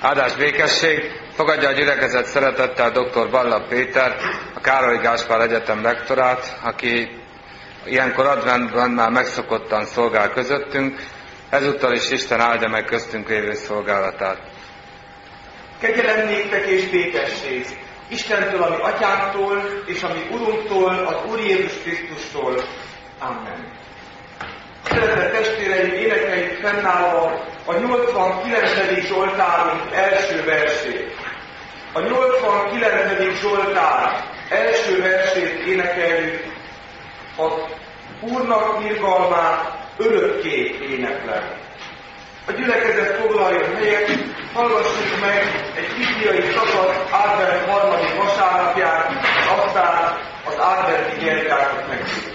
Áldás békesség! Fogadja a gyülekezet szeretettel dr. Balla Péter, a Károly Gáspár Egyetem lektorát, aki ilyenkor adventben már megszokottan szolgál közöttünk, ezúttal is Isten áldja meg köztünk lévő szolgálatát. Kegyelem néktek és békesség Istentől, ami Atyánktól, és ami Urunktól, az Úr Jézus Krisztustól. Amen. Szeretett testvéreim, énekeljük fennállva a 89. Zsoltárunk első versét. A 89. Zsoltár első versét énekeljük, az Úrnak irgalmát örökké éneklem. A gyülekezet foglaljon helyet, hallgassuk meg egy bibliai szakasz advent 3. vasárnapján, aztán az adventi gyertyákat megszűnjük.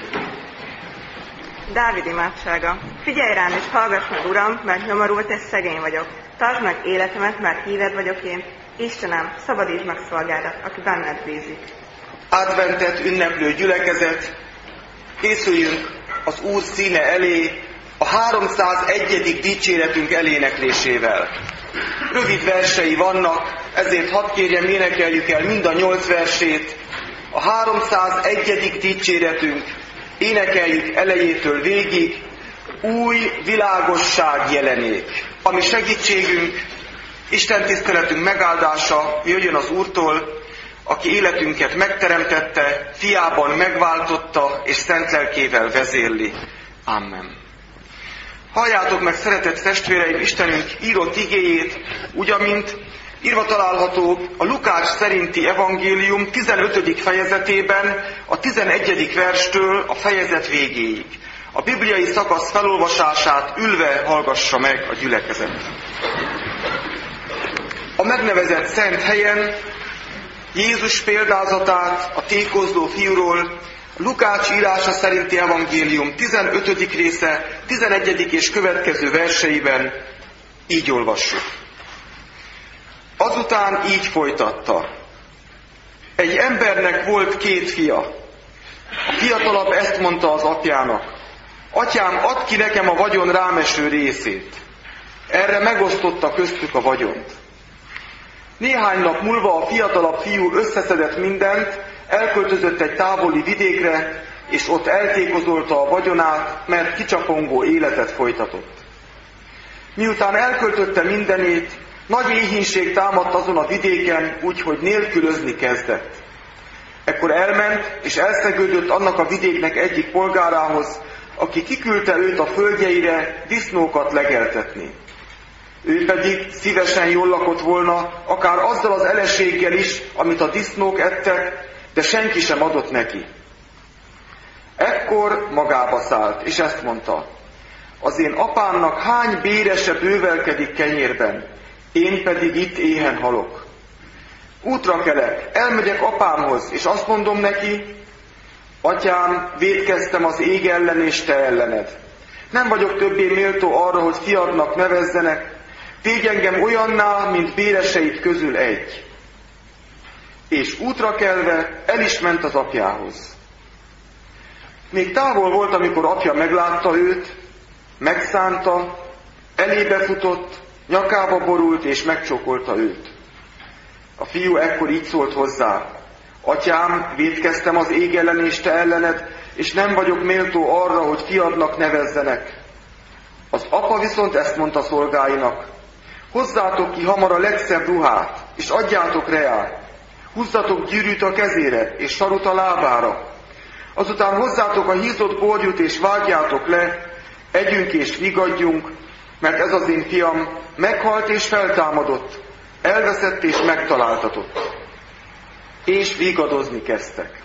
Dávid imádsága. Figyelj rám és hallgass meg, Uram, mert nyomorult és szegény vagyok. Tartsd meg életemet, mert híved vagyok én. Istenem, szabadítsd meg szolgádat, aki benned bízik. Adventet ünneplő gyülekezet, készüljünk az Úr színe elé a 301. dicséretünk eléneklésével. Rövid versei vannak, ezért hadd kérjem, énekeljük el mind a 8 versét. A 301. dicséretünk, énekeljük elejétől végig, új világosság jelenék. Ami segítségünk, Isten tiszteletünk megáldása jöjjön az Úrtól, aki életünket megteremtette, fiában megváltotta, és szent lelkével vezérli. Amen. Halljátok meg, szeretett testvéreim, Istenünk írott igéjét, úgy, amint írva található a Lukács szerinti evangélium 15. fejezetében, a 11. verstől a fejezet végéig. A bibliai szakasz felolvasását ülve hallgassa meg a gyülekezet. A megnevezett szent helyen Jézus példázatát a tékozló fiúról Lukács írása szerinti evangélium 15. része, 11. és következő verseiben így olvassuk. Azután így folytatta. Egy embernek volt 2 fia. A fiatalabb ezt mondta az apjának. Atyám, add ki nekem a vagyon rámeső részét. Erre megosztotta köztük a vagyont. Néhány nap múlva a fiatalabb fiú összeszedett mindent, elköltözött egy távoli vidékre, és ott eltékozolta a vagyonát, mert kicsapongó életet folytatott. Miután elköltötte mindenét, nagy éhínség támadt azon a vidéken, úgyhogy nélkülözni kezdett. Ekkor elment, és elszegődött annak a vidéknek egyik polgárához, aki kiküldte őt a földjeire disznókat legeltetni. Ő pedig szívesen jól lakott volna, akár azzal az eleséggel is, amit a disznók ettek, de senki sem adott neki. Ekkor magába szállt, és ezt mondta. Az én apámnak hány bérese bővelkedik kenyérben, én pedig itt éhen halok. Útra kelek, elmegyek apámhoz, és azt mondom neki, atyám, vétkeztem az ég ellen és te ellened. Nem vagyok többé méltó arra, hogy fiadnak nevezzenek, tégy engem olyanná, mint béreseid közül egy. És útra kelve el is ment az apjához. Még távol volt, amikor apja meglátta őt, megszánta, elébe futott, nyakába borult és megcsókolta őt. A fiú ekkor így szólt hozzá, atyám, vétkeztem az ég ellen és te ellened, és nem vagyok méltó arra, hogy fiadnak nevezzenek. Az apa viszont ezt mondta szolgáinak, hozzátok ki hamar a legszebb ruhát, és adjátok reá, húzzatok gyűrűt a kezére, és sarut a lábára. Azután hozzátok a hízott borjút, és vágjátok le, együnk és vigadjunk, mert ez az én fiam meghalt és feltámadott, elveszett és megtaláltatott. És vigadozni kezdtek.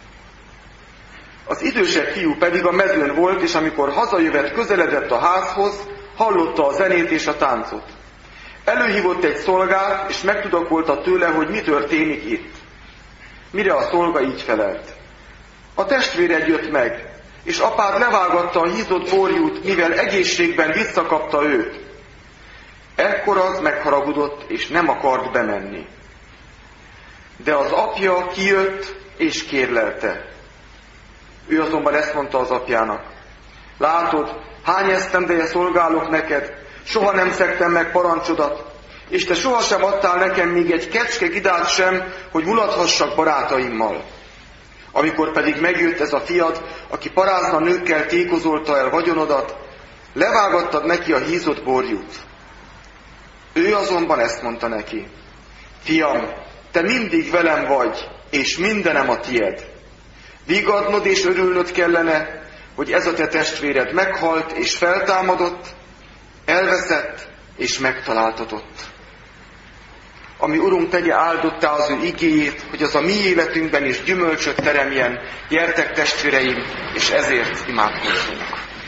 Az idősebb fiú pedig a mezőn volt, és amikor hazajövet közeledett a házhoz, hallotta a zenét és a táncot. Előhívott egy szolgát, és megtudakolta tőle, hogy mi történik itt. Mire a szolga így felelt. A testvéred jött meg, és apád levágatta a hízott borjút, mivel egészségben visszakapta őt. Ekkor az megharagudott, és nem akart bemenni. De az apja kijött, és kérlelte. Ő azonban ezt mondta az apjának. Látod, hány esztendeje szolgálok neked, soha nem szegtem meg parancsodat, és te sohasem adtál nekem még egy kecske gidát sem, hogy mulathassak barátaimmal. Amikor pedig megjött ez a fiad, aki parázna nőkkel tékozolta el vagyonodat, levágattad neki a hízott borjút. Ő azonban ezt mondta neki: Fiam, te mindig velem vagy, és mindenem a tied. Vigadnod és örülnöd kellene, hogy ez a te testvéred meghalt és feltámadott, elveszett és megtaláltatott. Ami Urunk tegye áldottá az ő igéjét, hogy az a mi életünkben is gyümölcsöt teremjen. Gyertek testvéreim, és ezért imádkozzunk.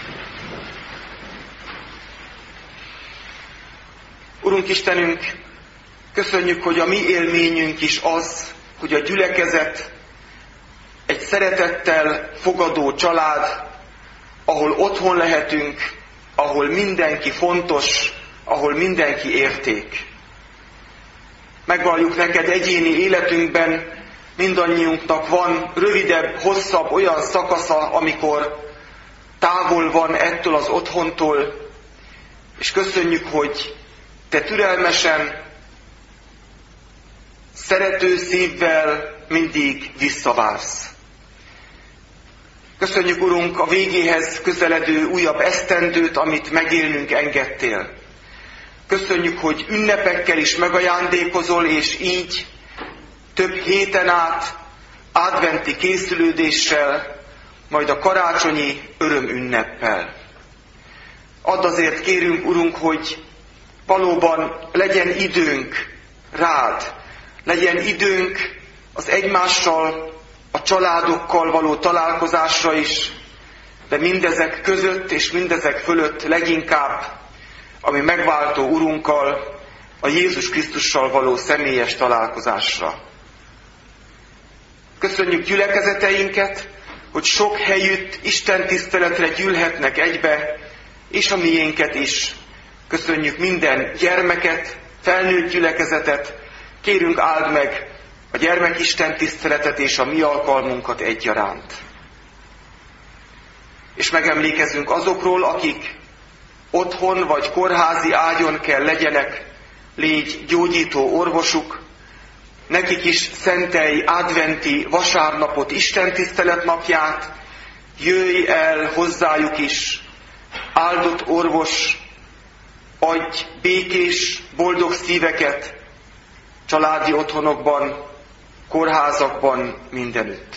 Urunk Istenünk, köszönjük, hogy a mi élményünk is az, hogy a gyülekezet egy szeretettel fogadó család, ahol otthon lehetünk, ahol mindenki fontos, ahol mindenki érték. Megvalljuk neked egyéni életünkben, mindannyiunknak van rövidebb, hosszabb olyan szakasza, amikor távol van ettől az otthontól, és köszönjük, hogy te türelmesen, szerető szívvel mindig visszavársz. Köszönjük, Urunk, a végéhez közeledő újabb esztendőt, amit megélnünk engedtél. Köszönjük, hogy ünnepekkel is megajándékozol, és így több héten át adventi készülődéssel, majd a karácsonyi örömünneppel. Add azért, kérünk, Urunk, hogy valóban legyen időnk rád, legyen időnk az egymással, a családokkal való találkozásra is, de mindezek között és mindezek fölött leginkább ami megváltó Urunkkal, a Jézus Krisztussal való személyes találkozásra. Köszönjük gyülekezeteinket, hogy sok helyütt Isten tiszteletre gyűlhetnek egybe, és a miénket is. Köszönjük minden gyermeket, felnőtt gyülekezetet, kérünk áld meg a gyermekisten tiszteletet és a mi alkalmunkat egyaránt. És megemlékezünk azokról, akik otthon vagy kórházi ágyon kell legyenek, légy gyógyító orvosuk, nekik is szentelj adventi vasárnapot, Isten tisztelet napját, jöjj el hozzájuk is, áldott orvos, adj békés, boldog szíveket családi otthonokban, kórházakban, mindenütt.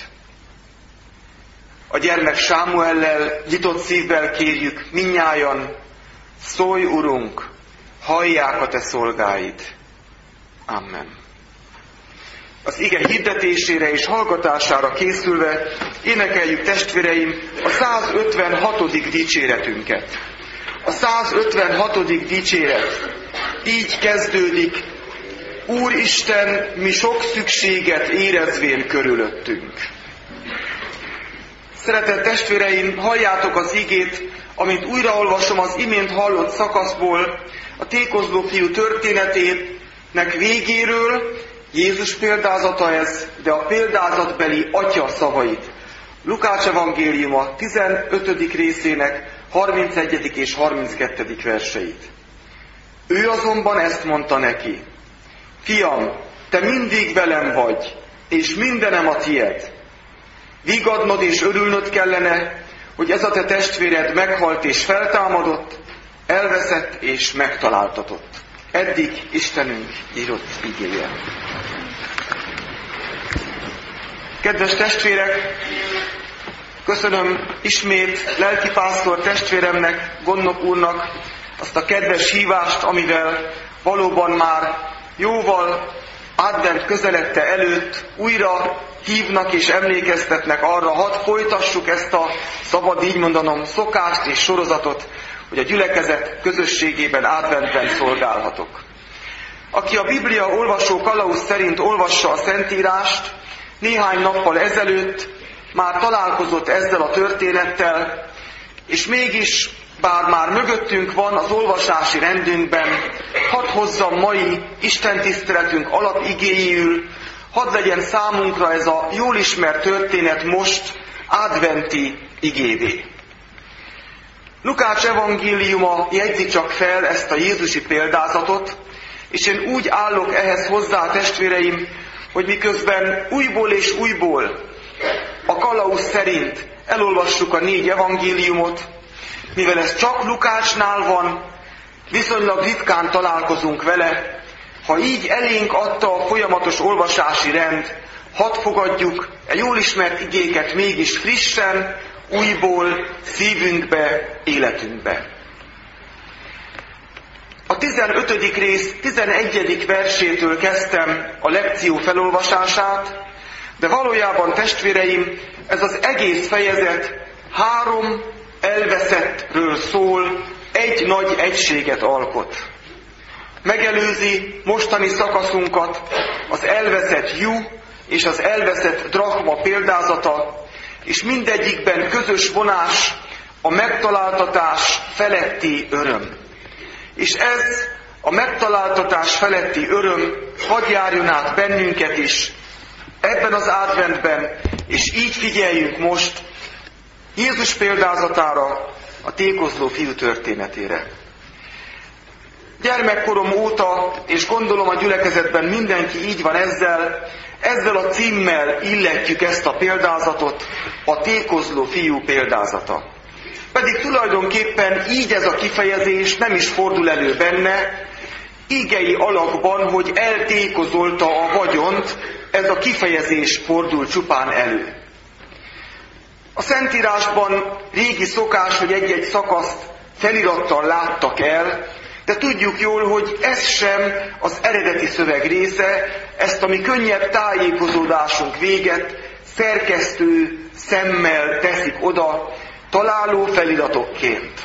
A gyermek Sámuellel nyitott szívvel kérjük mindnyájan, szólj, Urunk, hallják a te szolgáid. Amen. Az ige hirdetésére és hallgatására készülve énekeljük, testvéreim, a 156. dicséretünket. A 156. dicséret így kezdődik: Úristen, mi sok szükséget érezvén körülöttünk. Szeretett testvéreim, halljátok az igét, amint újraolvasom az imént hallott szakaszból, a tékozló fiú történetének végéről. Jézus példázata ez, de a példázatbeli atya szavait. Lukács evangéliuma 15. részének 31. és 32. verseit. Ő azonban ezt mondta neki: Fiam, te mindig velem vagy, és mindenem a tied. Vigadnod és örülnöd kellene, hogy ez a te testvéred meghalt és feltámadott, elveszett és megtaláltatott. Eddig Istenünk írott igéje. Kedves testvérek, köszönöm ismét lelkipásztor testvéremnek, Gondnok úrnak azt a kedves hívást, amivel valóban már jóval advent közeledte előtt újra hívnak és emlékeztetnek arra, hadd folytassuk ezt a, szabad így mondanom, szokást és sorozatot, hogy a gyülekezet közösségében adventben szolgálhatok. Aki a Biblia olvasó kalauz szerint olvassa a Szentírást, néhány nappal ezelőtt már találkozott ezzel a történettel, és mégis, bár már mögöttünk van az olvasási rendünkben, hadd hozzam mai istentiszteletünk alapigéjül, hadd legyen számunkra ez a jól ismert történet most adventi igévé. Lukács evangéliuma jegyzi csak fel ezt a jézusi példázatot, És én úgy állok ehhez hozzá, testvéreim, hogy miközben újból és újból a kalauz szerint elolvassuk a 4 evangéliumot, mivel ez csak Lukácsnál van, viszonylag ritkán találkozunk vele, ha így elénk adta a folyamatos olvasási rend, hadd fogadjuk a jól ismert igéket mégis frissen, újból szívünkbe, életünkbe. A 15. rész 11. versétől kezdtem a lekció felolvasását, de valójában, testvéreim, ez az egész fejezet 3 elveszettről szól, egy nagy egységet alkot. Megelőzi mostani szakaszunkat az elveszett jú és az elveszett drachma példázata, és mindegyikben közös vonás a megtaláltatás feletti öröm. És ez a megtaláltatás feletti öröm hadd járjon át bennünket is ebben az adventben, és így figyeljünk most Jézus példázatára, a tékozló fiú történetére. Gyermekkorom óta, és gondolom a gyülekezetben mindenki így van ezzel a címmel illetjük ezt a példázatot, a tékozló fiú példázata. Pedig tulajdonképpen így ez a kifejezés nem is fordul elő benne, igei alakban, hogy eltékozolta a vagyont, ez a kifejezés fordul csupán elő. A Szentírásban régi szokás, hogy egy-egy szakaszt felirattal láttak el, de tudjuk jól, hogy ez sem az eredeti szöveg része, ezt a mi könnyebb tájékozódásunk véget szerkesztő szemmel teszik oda, találó feliratokként.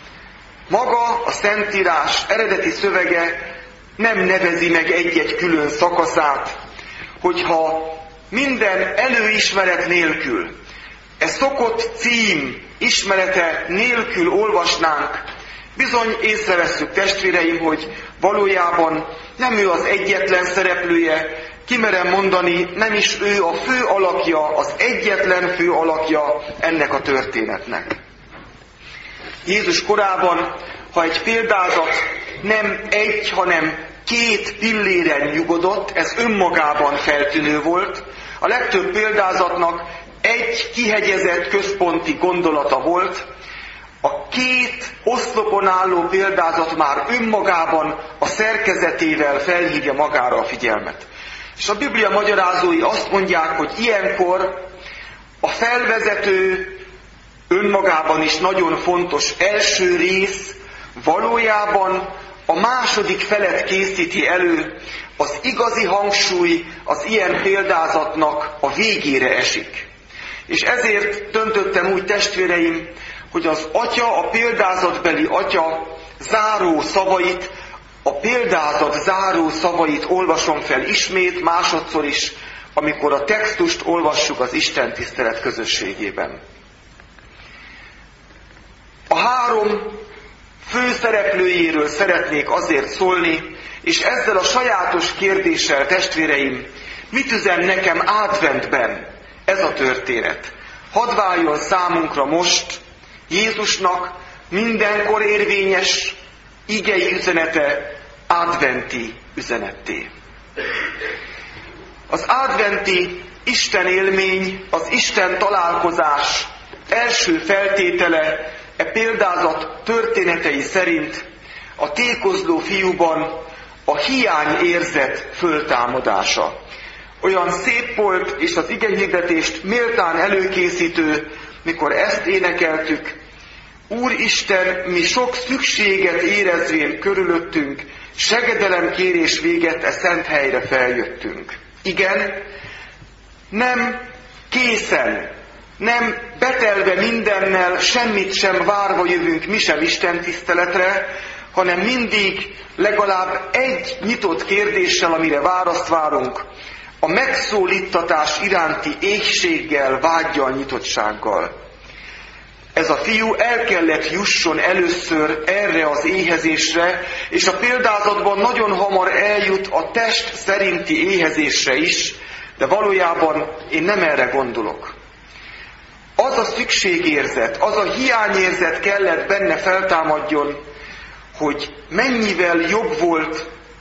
Maga a Szentírás eredeti szövege nem nevezi meg egy-egy külön szakaszát, hogyha minden előismeret nélkül, szokott cím ismerete nélkül olvasnánk, bizony észrevesszük, testvéreim, hogy valójában nem ő az egyetlen szereplője, kimerem mondani, nem is ő a fő alakja, az egyetlen fő alakja ennek a történetnek. Jézus korában, ha egy példázat nem egy, hanem 2 pilléren nyugodott, ez önmagában feltűnő volt, a legtöbb példázatnak egy kihegyezett központi gondolata volt, a 2 oszlopon álló példázat már önmagában a szerkezetével felhívja magára a figyelmet. És a Biblia magyarázói azt mondják, hogy ilyenkor a felvezető, önmagában is nagyon fontos első rész valójában a második felet készíti elő, az igazi hangsúly az ilyen példázatnak a végére esik. És ezért döntöttem úgy, testvéreim, hogy az atya, a példázatbeli atya záró szavait, a példázat záró szavait olvasom fel ismét, másodszor is, amikor a textust olvassuk az Isten tisztelet közösségében. A 3 főszereplőjéről szeretnék azért szólni, és ezzel a sajátos kérdéssel, testvéreim, mit üzen nekem adventben ez a történet? Hadd váljon számunkra most Jézusnak mindenkor érvényes igei üzenete adventi üzenetté. Az adventi Isten élmény, az Isten találkozás első feltétele példázat történetei szerint a tékozló fiúban a hiányérzet föltámadása. Olyan szép volt, és az igehirdetést méltán előkészítő, mikor ezt énekeltük: Úristen, mi sok szükséget érezvén körülöttünk, segedelem kérés véget szent helyre feljöttünk. Igen, nem készen, nem betelve mindennel, semmit sem várva jövünk mi sem Isten tiszteletre, hanem mindig legalább egy nyitott kérdéssel, amire választ várunk, a megszólítatás iránti éhséggel, vággyal, nyitottsággal. Ez a fiú el kellett jusson először erre az éhezésre, és a példázatban nagyon hamar eljut a test szerinti éhezésre is, de valójában én nem erre gondolok. Az a szükségérzet, az a hiányérzet kellett benne feltámadjon, hogy mennyivel jobb volt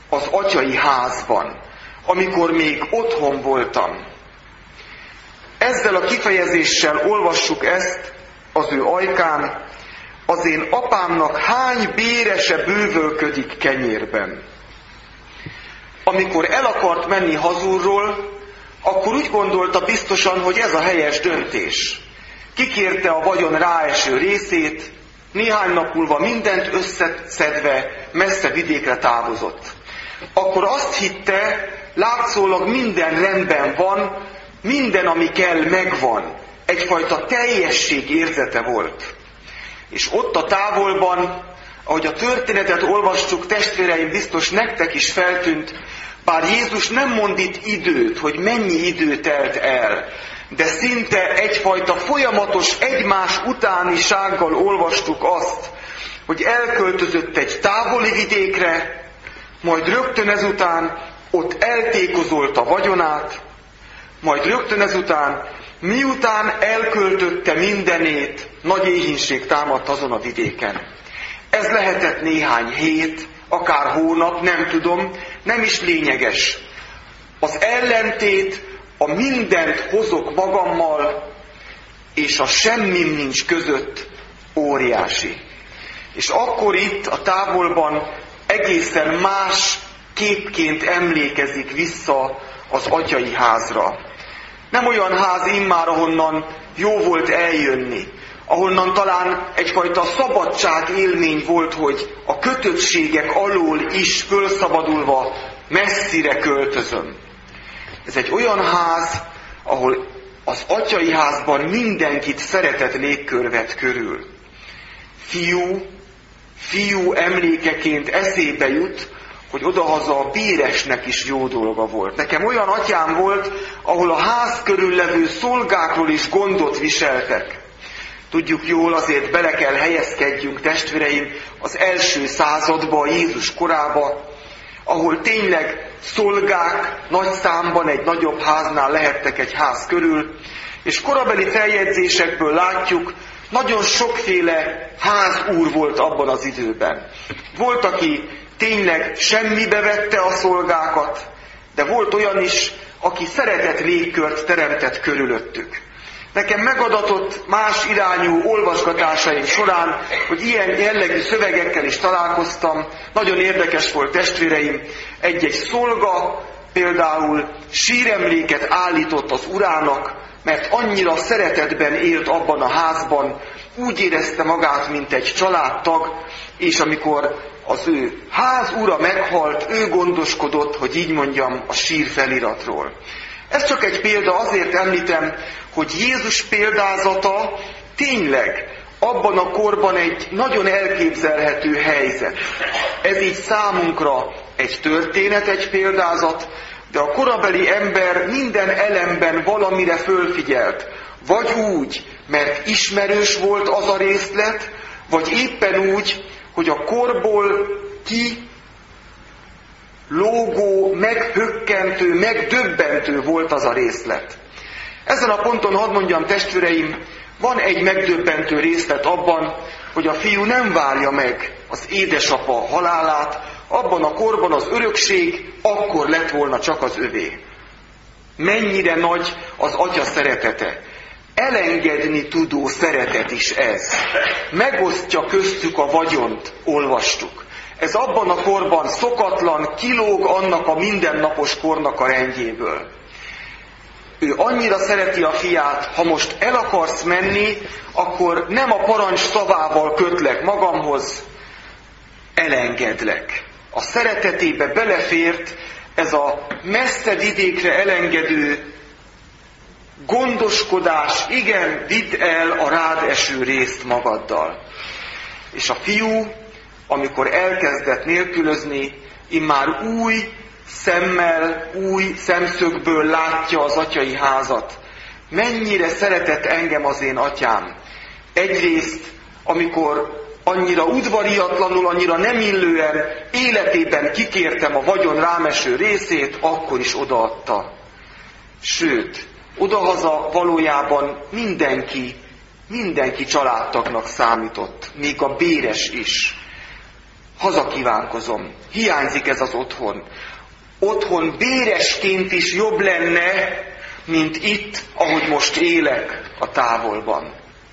az atyai házban, amikor még otthon voltam. Ezzel a kifejezéssel olvassuk ezt az ő ajkán: az én apámnak hány bérese bővölködik kenyérben. Amikor el akart menni hazulról, akkor úgy gondolta biztosan, hogy ez a helyes döntés. Kikérte a vagyon ráeső részét, néhány nap múlva mindent összeszedve messze vidékre távozott. Akkor azt hitte, látszólag minden rendben van, minden, ami kell, megvan. Egyfajta teljesség érzete volt. És ott a távolban, ahogy a történetet olvastuk, testvéreim, biztos nektek is feltűnt, bár Jézus nem mond itt időt, hogy mennyi idő telt el, de szinte egyfajta folyamatos egymás utánisággal olvastuk azt, hogy elköltözött egy távoli vidékre, majd rögtön ezután ott eltékozolta vagyonát, majd rögtön ezután, miután elköltötte mindenét, nagy éhínség támadt azon a vidéken. Ez lehetett néhány hét, akár hónap, nem tudom, nem is lényeges. Az ellentét, a mindent hozok magammal, és a semmim nincs között óriási. És akkor itt a távolban egészen más képként emlékezik vissza az atyai házra. Nem olyan ház immár, ahonnan jó volt eljönni, ahonnan talán egyfajta szabadság élmény volt, hogy a kötöttségek alól is fölszabadulva messzire költözöm. Ez egy olyan ház, ahol az atyai házban mindenkit szeretet légkör vett körül. Fiú emlékeként eszébe jut, hogy odahaza a béresnek is jó dolga volt. Nekem olyan atyám volt, ahol a ház körül levő szolgákról is gondot viseltek. Tudjuk jól, azért bele kell helyezkedjünk, testvéreim, az első századba, Jézus korába, ahol tényleg szolgák nagy számban egy nagyobb háznál lehettek egy ház körül, és korabeli feljegyzésekből látjuk, nagyon sokféle házúr volt abban az időben. Volt, aki tényleg semmibe vette a szolgákat, de volt olyan is, aki szeretett légkört teremtett körülöttük. Nekem megadatott más irányú olvasgatásaim során, hogy ilyen jellegű szövegekkel is találkoztam. Nagyon érdekes volt, testvéreim. Egy-egy szolga például síremléket állított az urának, mert annyira szeretetben élt abban a házban, úgy érezte magát, mint egy családtag, és amikor az ő ház ura meghalt, ő gondoskodott, hogy így mondjam, a sír feliratról. Ez csak egy példa, azért említem, hogy Jézus példázata tényleg abban a korban egy nagyon elképzelhető helyzet. Ez így számunkra egy történet, egy példázat, de a korabeli ember minden elemben valamire fölfigyelt. Vagy úgy, mert ismerős volt az a részlet, vagy éppen úgy, hogy a korból lógó, meghökkentő, megdöbbentő volt az a részlet. Ezen a ponton hadd mondjam, testvéreim, van egy megdöbbentő részlet abban, hogy a fiú nem várja meg az édesapa halálát, abban a korban az örökség akkor lett volna csak az övé. Mennyire nagy az atya szeretete. Elengedni tudó szeretet is ez. Megosztja köztük a vagyont, olvastuk. Ez abban a korban szokatlan, kilóg annak a mindennapos kornak a rendjéből. Ő annyira szereti a fiát, ha most el akarsz menni, akkor nem a parancs szavával kötlek magamhoz, elengedlek. A szeretetébe belefért ez a messze vidékre elengedő gondoskodás, igen, vidd el a rád eső részt magaddal. És a fiú, amikor elkezdett nélkülözni, immár új szemmel, új szemszögből látja az atyai házat. Mennyire szeretett engem az én atyám. Egyrészt, amikor annyira udvariatlanul, annyira nem illően életében kikértem a vagyon rámeső részét, akkor is odaadta. Sőt, odahaza valójában mindenki családtagnak számított, még a béres is. hazakívánkozom. Hiányzik ez az otthon. Otthon béresként is jobb lenne, mint itt, ahogy most élek a távolban.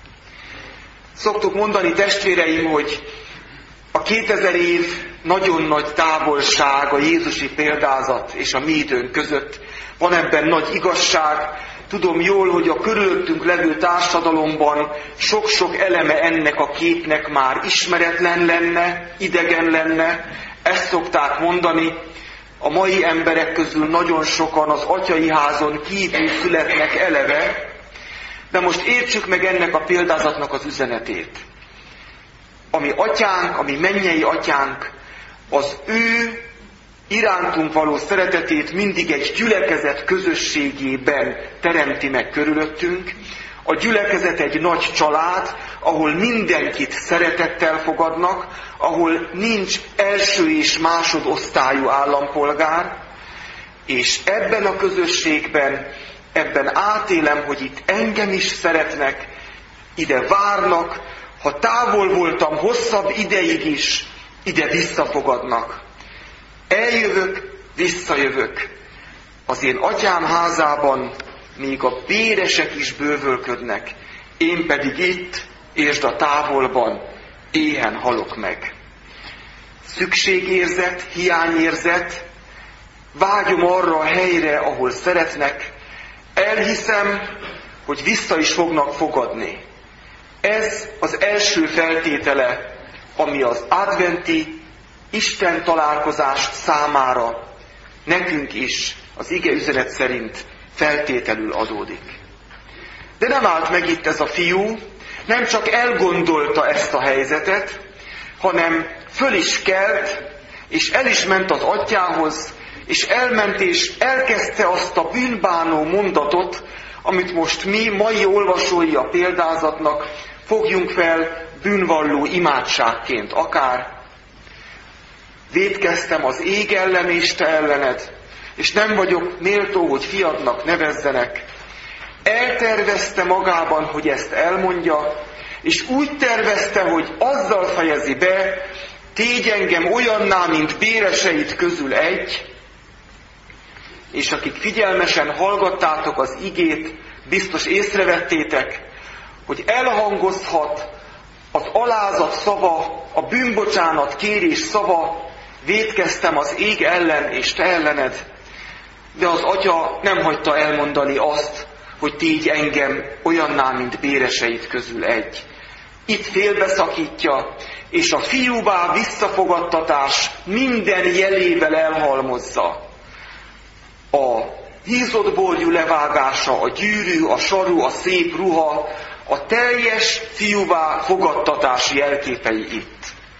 Szoktuk mondani, testvéreim, hogy a 2000 év nagyon nagy távolság a jézusi példázat és a mi időnk között. Van ebben nagy igazság. Tudom jól, hogy a körülöttünk levő társadalomban sok-sok eleme ennek a képnek már ismeretlen lenne, idegen lenne. Ezt szokták mondani. A mai emberek közül nagyon sokan az atyai házon kívül születnek eleve, de most értsük meg ennek a példázatnak az üzenetét. Ami atyánk, ami mennyei atyánk, az ő irántunk való szeretetét mindig egy gyülekezet közösségében teremti meg körülöttünk. A gyülekezet egy nagy család, ahol mindenkit szeretettel fogadnak, ahol nincs első és másodosztályú állampolgár, és ebben a közösségben, ebben átélem, hogy itt engem is szeretnek, ide várnak, ha távol voltam hosszabb ideig is, ide visszafogadnak. Eljövök, visszajövök. Az én atyám házában még a béresek is bővölködnek, én pedig itt, és a távolban éhen halok meg. Szükségérzet, hiányérzet, vágyom arra a helyre, ahol szeretnek, elhiszem, hogy vissza is fognak fogadni. Ez az első feltétele, ami az adventi Isten találkozás számára nekünk is az ige üzenet szerint feltételül adódik. De nem állt meg itt ez a fiú, nem csak elgondolta ezt a helyzetet, hanem föl is kelt, és el is ment az atyához, és elment és elkezdte azt a bűnbánó mondatot, amit most mi, mai olvasói a példázatnak fogjunk fel bűnvalló imádságként akár. Vétkeztem az ég ellen és te ellened, és nem vagyok méltó, hogy fiadnak nevezzenek. Eltervezte magában, hogy ezt elmondja, és úgy tervezte, hogy azzal fejezi be, tégy engem olyanná, mint béreseid közül egy, és akik figyelmesen hallgattátok az igét, biztos észrevettétek, hogy elhangozhat az alázat szava, a bűnbocsánat kérés szava, vétkeztem az ég ellen és te ellened, de az atya nem hagyta elmondani azt, hogy tégy engem olyanná, mint béreseid közül egy. Itt félbeszakítja, és a fiúvá visszafogadtatás minden jelével elhalmozza. A hízott borjú levágása, a gyűrű, a saru, a szép ruha, a teljes fiúvá fogadtatás jelképei itt.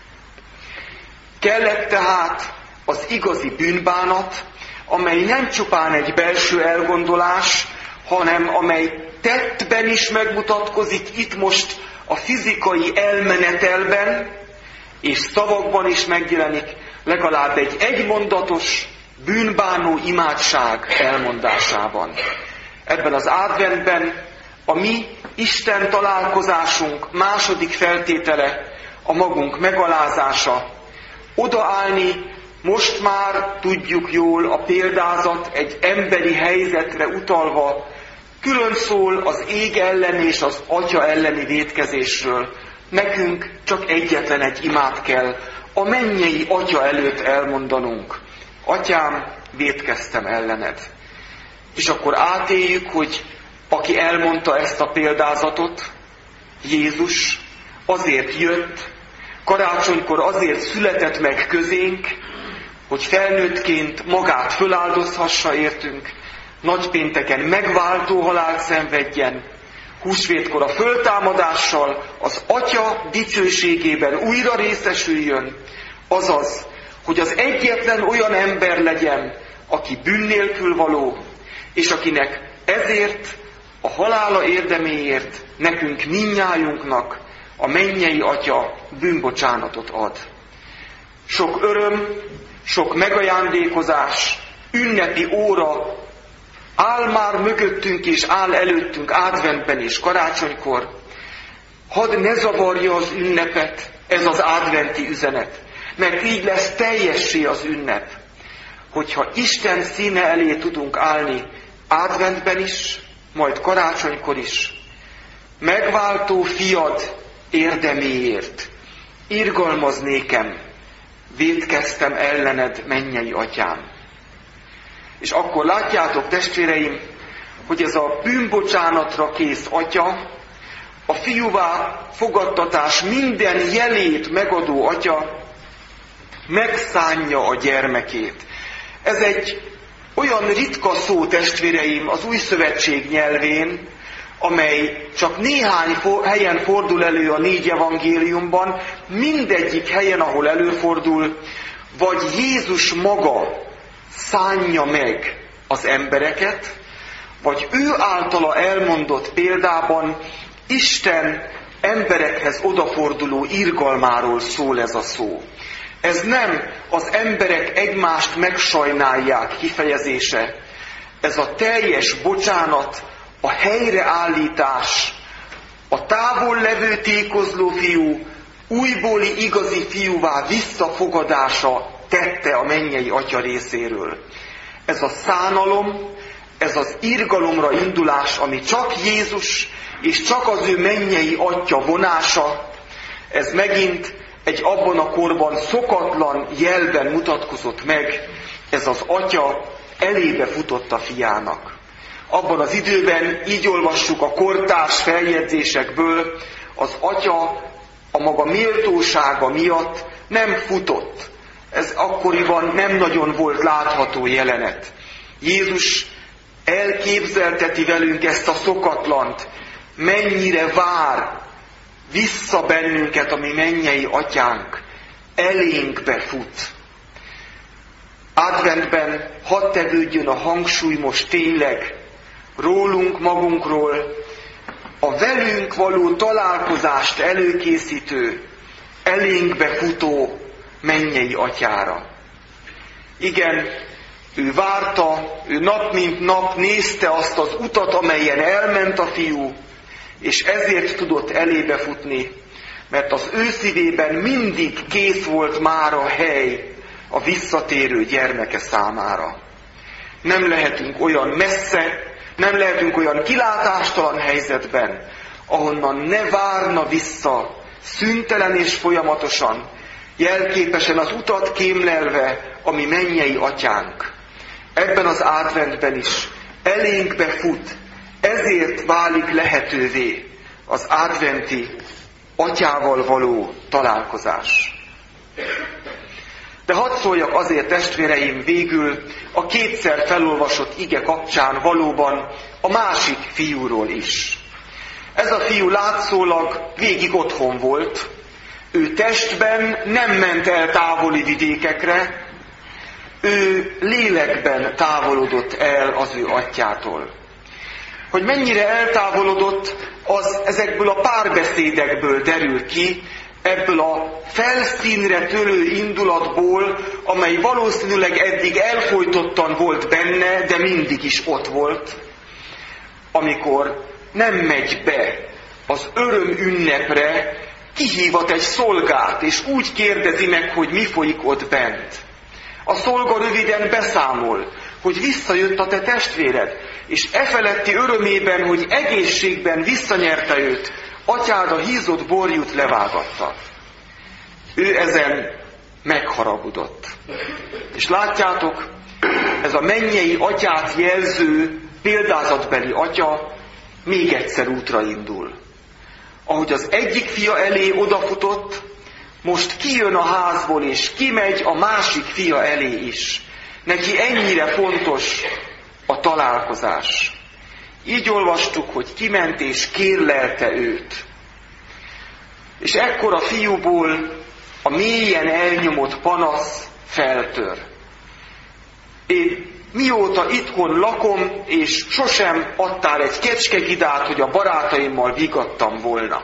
Kellett tehát az igazi bűnbánat, amely nem csupán egy belső elgondolás, hanem amely tettben is megmutatkozik itt most a fizikai elmenetelben, és szavakban is megjelenik legalább egy egymondatos, bűnbánó imádság elmondásában. Ebben az adventben a mi Isten találkozásunk második feltétele a magunk megalázása. Odaállni, most már tudjuk jól, a példázat egy emberi helyzetre utalva, külön szól az ég ellen és az atya elleni vétkezésről. Nekünk csak egyetlen egy imát kell a mennyei atya előtt elmondanunk. Atyám, vétkeztem ellened. És akkor átéljük, hogy aki elmondta ezt a példázatot, Jézus, azért jött, karácsonykor azért született meg közénk, hogy felnőttként magát föláldozhassa értünk, nagypénteken megváltó halált szenvedjen, húsvétkor a föltámadással az Atya dicsőségében újra részesüljön, azaz, hogy az egyetlen olyan ember legyen, aki bűn nélkül való, és akinek ezért a halála érdeméért nekünk mindnyájunknak a mennyei Atya bűnbocsánatot ad. Sok öröm, sok megajándékozás, ünnepi óra áll már mögöttünk és áll előttünk adventben és karácsonykor. Hadd ne zavarja az ünnepet ez az adventi üzenet. mert így lesz teljessé az ünnep. Hogyha Isten színe elé tudunk állni adventben is, majd karácsonykor is, megváltó fiad érdeméért, irgalmaz nékem, vétkeztem ellened, mennyei atyám. És akkor látjátok, testvéreim, hogy ez a bűnbocsánatra kész atya, a fiúvá fogadtatás minden jelét megadó atya megszánja a gyermekét. Ez egy olyan ritka szó, testvéreim, az Új Szövetség nyelvén, amely csak néhány helyen fordul elő a 4 evangéliumban, mindegyik helyen, ahol előfordul, vagy Jézus maga szánja meg az embereket, vagy ő általa elmondott példában Isten emberekhez odaforduló irgalmáról szól ez a szó. Ez nem az emberek egymást megsajnálják kifejezése, ez a teljes bocsánat, a helyreállítás, a távol levő tékozló fiú újbóli igazi fiúvá visszafogadása tette a mennyei atya részéről. Ez a szánalom, ez az irgalomra indulás, ami csak Jézus és csak az ő mennyei atya vonása, ez megint egy abban a korban szokatlan jelben mutatkozott meg, ez az atya elébe futott a fiának. Abban az időben, így olvassuk a kortárs feljegyzésekből, az atya a maga méltósága miatt nem futott. Ez akkoriban nem nagyon volt látható jelenet. Jézus elképzelteti velünk ezt a szokatlant, mennyire vár vissza bennünket a mi mennyei atyánk, elénkbe fut. Adventben hadd tevődjön a hangsúly most tényleg rólunk magunkról, a velünk való találkozást előkészítő, elénkbe futó mennyei atyára. Igen, ő várta, ő nap mint nap nézte azt az utat, amelyen elment a fiú, és ezért tudott elébe futni, mert az ő szívében mindig kész volt már a hely a visszatérő gyermeke számára. Nem lehetünk olyan messze, nem lehetünk olyan kilátástalan helyzetben, ahonnan ne várna vissza szüntelen és folyamatosan, jelképesen az utat kémlelve a mi mennyei atyánk. Ebben az adventben is elénkbe fut, ezért válik lehetővé az adventi atyával való találkozás. De hadd szóljak azért, testvéreim, végül a kétszer felolvasott ige kapcsán valóban a másik fiúról is. Ez a fiú látszólag végig otthon volt, ő testben nem ment el távoli vidékekre, ő lélekben távolodott el az ő atyától. Hogy mennyire eltávolodott, az ezekből a párbeszédekből derül ki, ebből a felszínre törő indulatból, amely valószínűleg eddig elfojtottan volt benne, de mindig is ott volt, amikor nem megy be az öröm ünnepre, kihívat egy szolgát, és úgy kérdezi meg, hogy mi folyik ott bent. A szolga röviden beszámol, hogy visszajött a te testvéred, és e feletti örömében, hogy egészségben visszanyerte őt, atyád a hízott borjút levágatta. Ő ezen megharagudott. És látjátok, ez a mennyei atyát jelző példázatbeli atya még egyszer útra indul. Ahogy az egyik fia elé odafutott, most kijön a házból, és kimegy a másik fia elé is. Neki ennyire fontos a találkozás. Így olvastuk, hogy kiment és kérlelte őt. És ekkor a fiúból a mélyen elnyomott panasz feltör. Én mióta itthon lakom, és sosem adtál egy kecskegidát, hogy a barátaimmal vigadtam volna.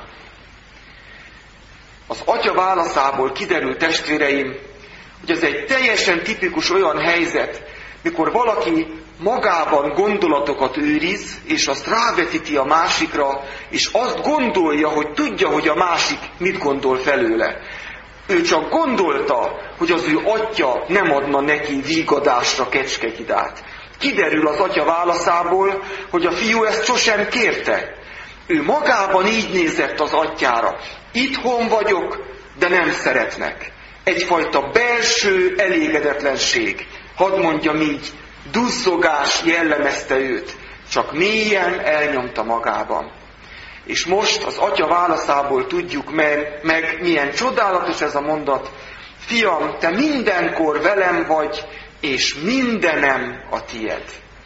Az atya válaszából kiderült, testvéreim, hogy ez egy teljesen tipikus olyan helyzet, mikor valaki magában gondolatokat őriz, és azt rávetíti a másikra, és azt gondolja, hogy tudja, hogy a másik mit gondol felőle. Ő csak gondolta, hogy az ő atya nem adna neki vígadásra kecskehidát. Kiderül az atya válaszából, hogy a fiú ezt sosem kérte. Ő magában így nézett az atyára. Itthon vagyok, de nem szeretnek. Egyfajta belső elégedetlenség, hadd mondjam így, duzzogás jellemezte őt, csak mélyen elnyomta magában. És most az atya válaszából tudjuk meg, milyen csodálatos ez a mondat. Fiam, te mindenkor velem vagy, és mindenem a tied.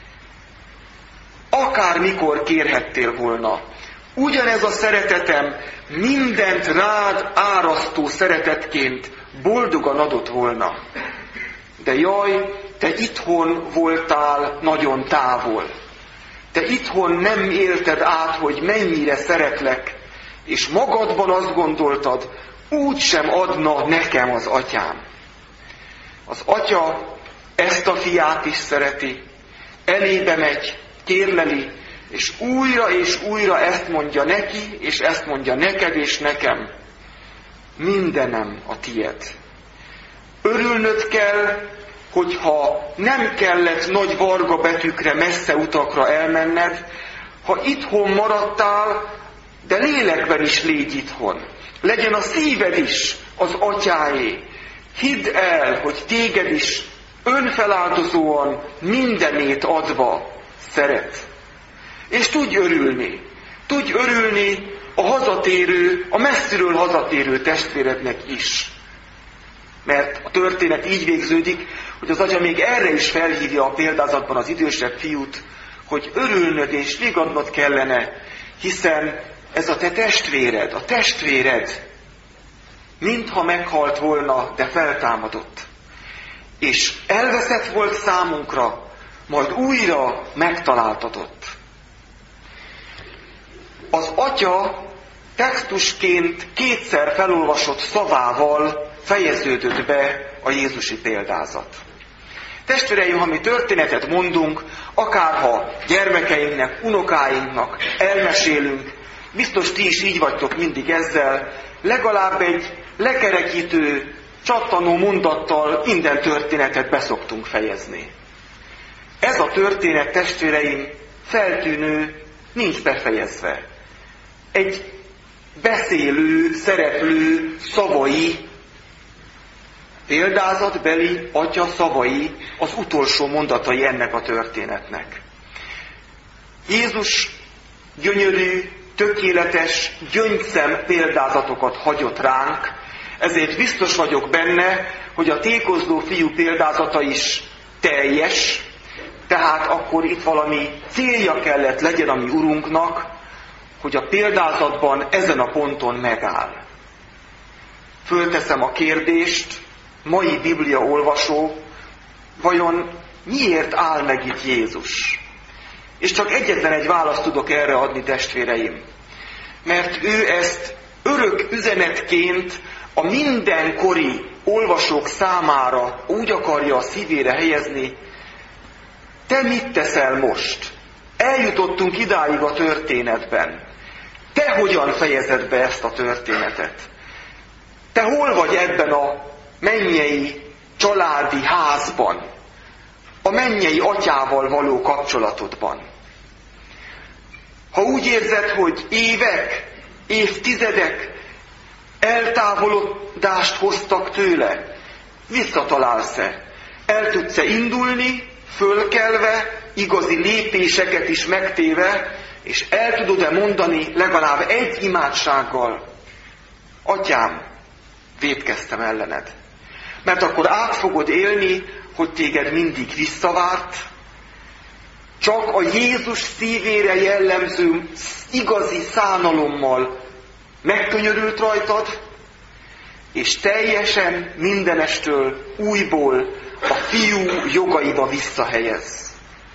Akármikor kérhettél volna. Ugyanez a szeretetem mindent rád árasztó szeretetként boldogan adott volna. De jaj, te itthon voltál nagyon távol. Te itthon nem élted át, hogy mennyire szeretlek, és magadban azt gondoltad, úgysem adna nekem az atyám. Az atya ezt a fiát is szereti, elébe megy, kérleli, és újra ezt mondja neki, és ezt mondja neked és nekem. Mindenem a tied. Örülnöd kell, hogyha nem kellett nagy varga betűkre, messze utakra elmenned, ha itthon maradtál, de lélekben is légy itthon. Legyen a szíved is az atyáé. Hidd el, hogy téged is önfeláldozóan mindenét adva szeret. És tudj örülni. Tudj örülni a messziről hazatérő testvérednek is. Mert a történet így végződik, hogy az atya még erre is felhívja a példázatban az idősebb fiút, hogy örülnöd és vigadnod kellene, hiszen ez a te testvéred, a testvéred, mintha meghalt volna, de feltámadott. És elveszett volt számunkra, majd újra megtaláltatott. Az atya textusként kétszer felolvasott szavával fejeződött be a jézusi példázat. Testvéreim, ha mi történetet mondunk, akárha gyermekeinknek, unokáinknak elmesélünk, biztos ti is így vagytok mindig ezzel, legalább egy lekerekítő, csattanó mondattal minden történetet beszoktunk fejezni. Ez a történet, testvéreim, feltűnő, nincs befejezve. Egy beszélő, szereplő szavai, példázatbeli atya szavai az utolsó mondatai ennek a történetnek. Jézus gyönyörű, tökéletes, gyöngyszem példázatokat hagyott ránk, ezért biztos vagyok benne, hogy a tékozló fiú példázata is teljes, tehát akkor itt valami célja kellett legyen a mi Urunknak, hogy a példázatban ezen a ponton megáll. Fölteszem a kérdést, mai Biblia olvasó, vajon miért áll meg itt Jézus? És csak egyetlen egy választ tudok erre adni, testvéreim. Mert ő ezt örök üzenetként a mindenkori olvasók számára úgy akarja a szívére helyezni, te mit teszel most? Eljutottunk idáig a történetben. Te hogyan fejezed be ezt a történetet? Te hol vagy ebben a mennyei családi házban? A mennyei atyával való kapcsolatodban? Ha úgy érzed, hogy évek, évtizedek eltávolodást hoztak tőle, visszatalálsz-e? El tudsz-e indulni, fölkelve, igazi lépéseket is megtéve, és el tudod-e mondani legalább egy imádsággal, Atyám, vétkeztem ellened. Mert akkor át fogod élni, hogy téged mindig visszavárt, csak a Jézus szívére jellemző igazi szánalommal megkönyörült rajtad, és teljesen mindenestől újból a fiú jogaiba visszahelyez.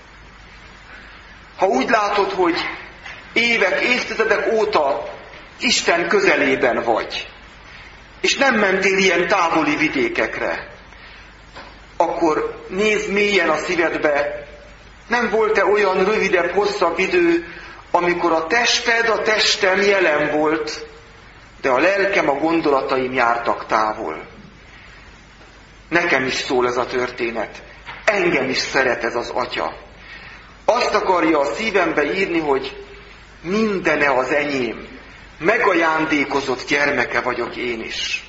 Ha úgy látod, hogy évek, évtizedek óta Isten közelében vagy, és nem mentél ilyen távoli vidékekre, akkor nézd mélyen a szívedbe, nem volt-e olyan rövidebb, hosszabb idő, amikor a tested, a testem jelen volt, de a lelkem, a gondolataim jártak távol. Nekem is szól ez a történet. Engem is szeret ez az Atya. Azt akarja a szívembe írni, hogy mindene az enyém. Megajándékozott gyermeke vagyok én is.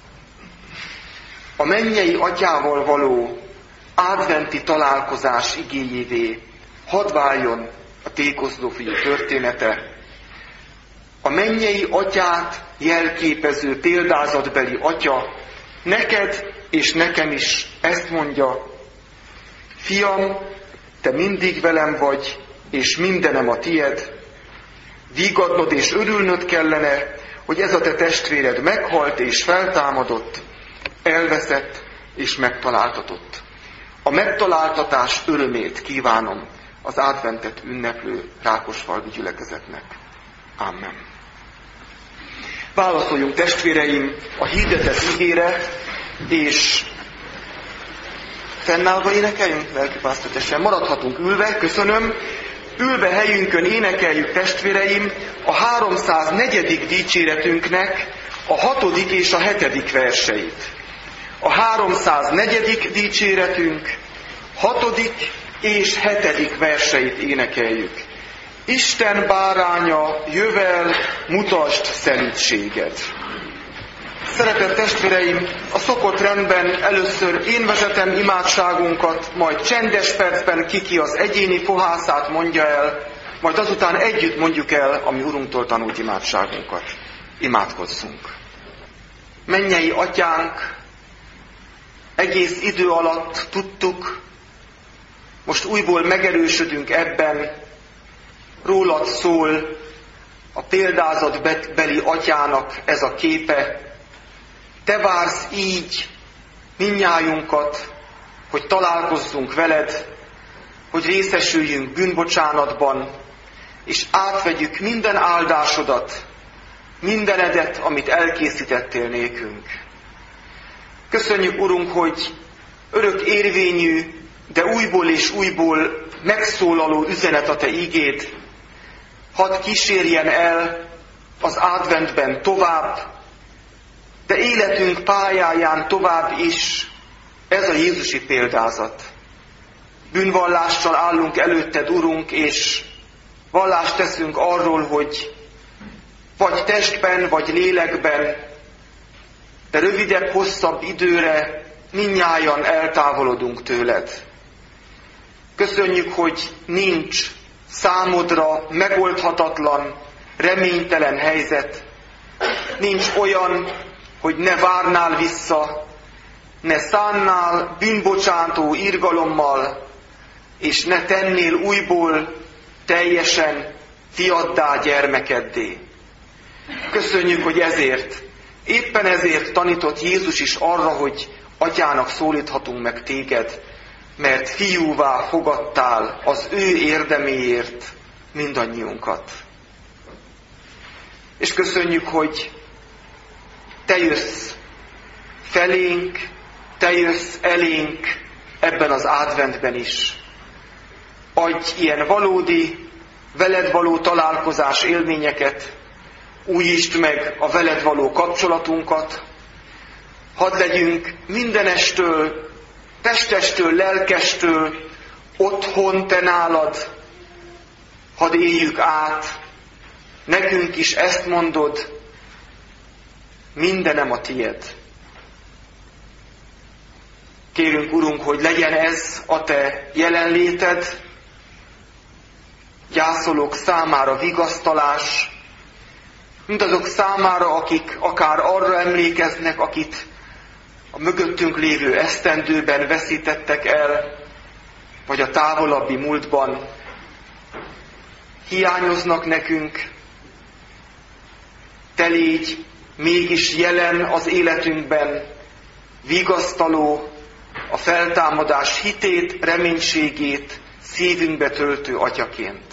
A mennyei Atyával való adventi találkozás igéjévé hadd váljon a tékozló fiú története. A mennyei Atyát jelképező példázatbeli Atya neked és nekem is ezt mondja: fiam, te mindig velem vagy, és mindenem a tied. Vigadnod és örülnöd kellene, hogy ez a te testvéred meghalt és feltámadott, elveszett és megtaláltatott. A megtaláltatás örömét kívánom az adventet ünneplő Rákosfalvi gyülekezetnek. Amen. Válaszoljunk, testvéreim, a hirdetett igére, és fennállva énekeljünk, lelkipásztortesen. Maradhatunk ülve, köszönöm. Ülve helyünkön énekeljük, testvéreim, a 304. dicséretünknek a 6. és a 7. verseit. A 304. dicséretünk 6. és 7. verseit énekeljük. Isten báránya, jövel, mutasd szelídséged. Szeretett testvéreim, a szokott rendben először én vezetem imádságunkat, majd csendes percben kiki az egyéni fohászát mondja el, majd azután együtt mondjuk el a mi Urunktól tanult imádságunkat. Imádkozzunk. Mennyei Atyánk, egész idő alatt tudtuk, most újból megerősödünk ebben, rólad szól a példázatbeli Atyának ez a képe. Te vársz így mindnyájunkat, hogy találkozzunk veled, hogy részesüljünk bűnbocsánatban, és átvegyük minden áldásodat, mindenedet, amit elkészítettél nékünk. Köszönjük, Urunk, hogy örök érvényű, de újból és újból megszólaló üzenet a Te igéd. Hadd kísérjen el az adventben tovább, de életünk pályáján tovább is ez a jézusi példázat. Bűnvallással állunk előtted, Urunk, és vallást teszünk arról, hogy vagy testben, vagy lélekben, de rövidebb, hosszabb időre mindnyájan eltávolodunk tőled. Köszönjük, hogy nincs számodra megoldhatatlan, reménytelen helyzet. Nincs olyan, hogy ne várnál vissza, ne szánnál bűnbocsátó irgalommal, és ne tennél újból teljesen fiaddá, gyermekeddé. Köszönjük, hogy éppen ezért tanított Jézus is arra, hogy Atyának szólíthatunk meg téged, mert fiúvá fogadtál az ő érdeméért mindannyiunkat. És köszönjük, hogy te jössz felénk, te jössz elénk ebben az adventben is. Adj ilyen valódi, veled való találkozás élményeket, újítsd meg a veled való kapcsolatunkat, hadd legyünk mindenestől, testestől, lelkestől otthon te nálad, hadd éljük át, nekünk is ezt mondod, mindenem a tied. Kérünk, Urunk, hogy legyen ez a te jelenléted, gyászolók számára vigasztalás, mindazok számára, akik akár arra emlékeznek, akit a mögöttünk lévő esztendőben veszítettek el, vagy a távolabbi múltban hiányoznak nekünk. Te légy mégis jelen az életünkben, vigasztaló, a feltámadás hitét, reménységét szívünkbe töltő Atyaként.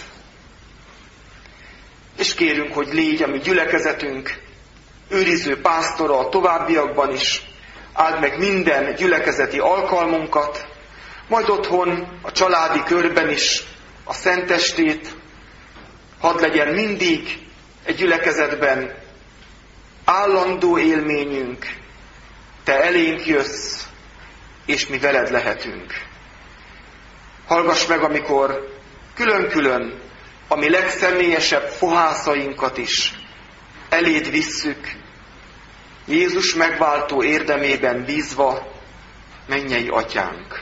És kérünk, hogy légy a mi gyülekezetünk őriző pásztora a továbbiakban is, áld meg minden gyülekezeti alkalmunkat, majd otthon, a családi körben is a szentestét, hadd legyen mindig egy gyülekezetben állandó élményünk, Te elénk jössz, és mi veled lehetünk. Hallgass meg, amikor külön-külön a mi legszemélyesebb fohászainkat is eléd visszük, Jézus megváltó érdemében bízva, mennyei Atyánk.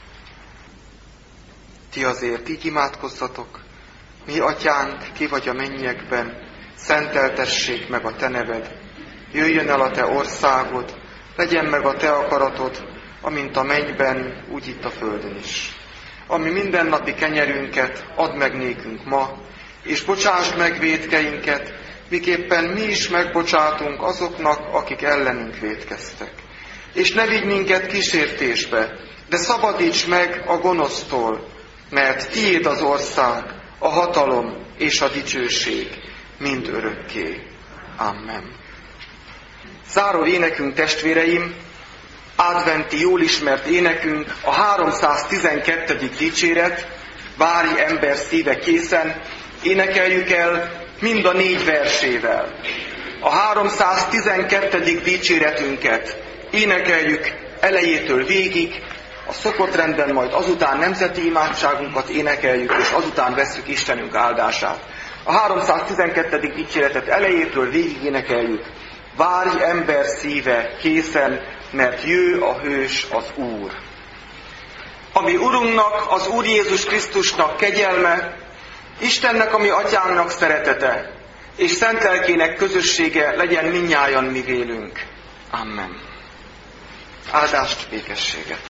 Ti azért így imádkozzatok: mi Atyánk, ki vagy a mennyekben, szenteltessék meg a Te neved, jöjjön el a Te országod, legyen meg a Te akaratod, amint a mennyben, úgy itt a földön is. Ami mindennapi kenyerünket add meg nékünk ma, és bocsásd meg vétkeinket, miképpen mi is megbocsátunk azoknak, akik ellenünk vétkeztek. És ne vigy minket kísértésbe, de szabadíts meg a gonosztól, mert tiéd az ország, a hatalom és a dicsőség mind örökké. Amen. Záró énekünk, testvéreim, adventi jól ismert énekünk, a 312. dicséret, várj ember szíve készen, énekeljük el mind a 4 versével. A 312. dicséretünket énekeljük elejétől végig, a szokott renden majd azután nemzeti imádságunkat énekeljük, és azután vesszük Istenünk áldását. A 312. dicséretet elejétől végig énekeljük. Várj ember szíve készen, mert jő a hős, az Úr. Ami Urunknak, az Úr Jézus Krisztusnak kegyelme, Istennek, ami Atyánknak szeretete, és Szent Lelkének közössége legyen mindnyájan mi vélünk. Amen. Áldást, békességet!